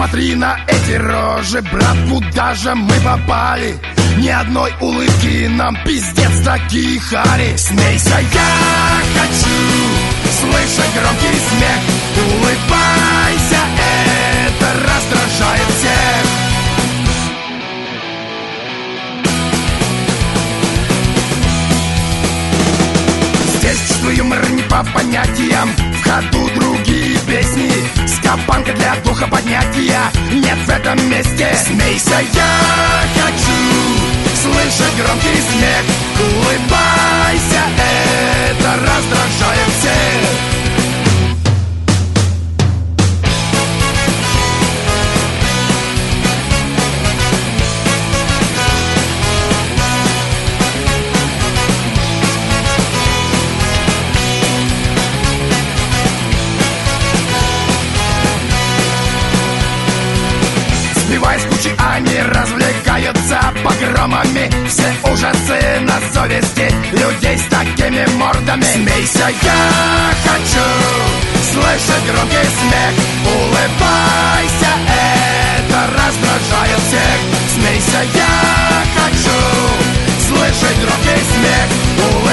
Посмотри на эти рожи, брат, куда же мы попали? Ни одной улыбки, нам пиздец такие хари. Смейся, я хочу слышать громкий смех. Улыбайся, это раздражает всех. Здесь чувствую мир не по понятиям, в ходу другие песни. Скапанка для духа поднятия нет в этом месте. Смейся, я хочу слышать громкий смех. Улыбайся, это раздражает всех. Сбиваясь кучи, они развлекаются погромами. Все ужасы на совести людей с такими мордами. Смейся, я хочу слышать громкий смех. Улыбайся, это раздражает всех. Смейся, я хочу слышать громкий смех.